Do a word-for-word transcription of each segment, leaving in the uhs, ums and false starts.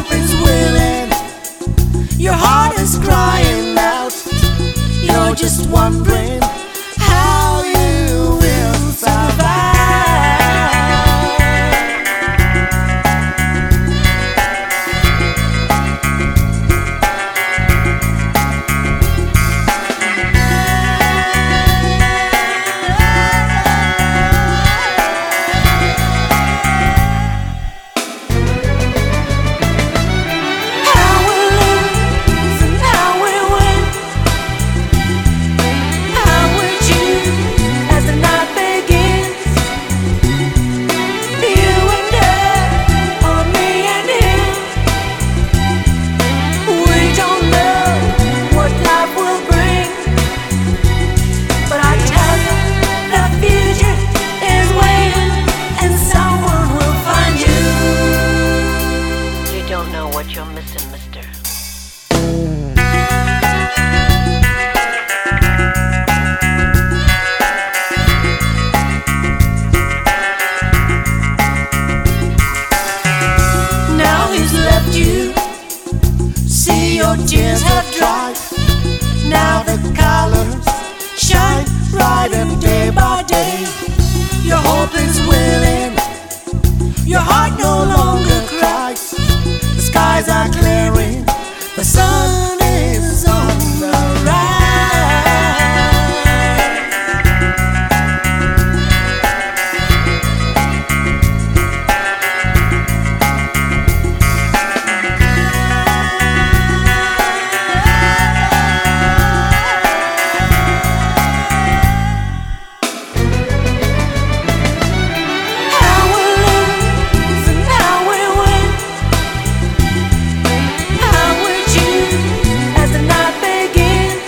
hope is willing, your heart is crying out. You're just wondering how you will survive. What you're missing, mister. Now he's left you, see your tears have dried. Now the colors shine brighter day by day. Your hope is willing, your heart no longer cries. The skies are clearing, the sun is on the rise. How we lose and how we win, how we choose as the night begins.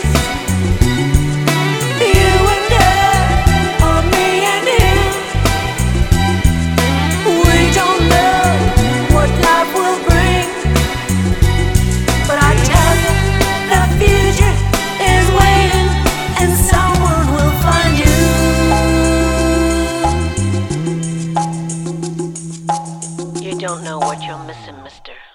You and I, or me and him. We don't know what life will bring, but I tell you, the future is waiting, and someone will find you. You don't know what you're missing, mister.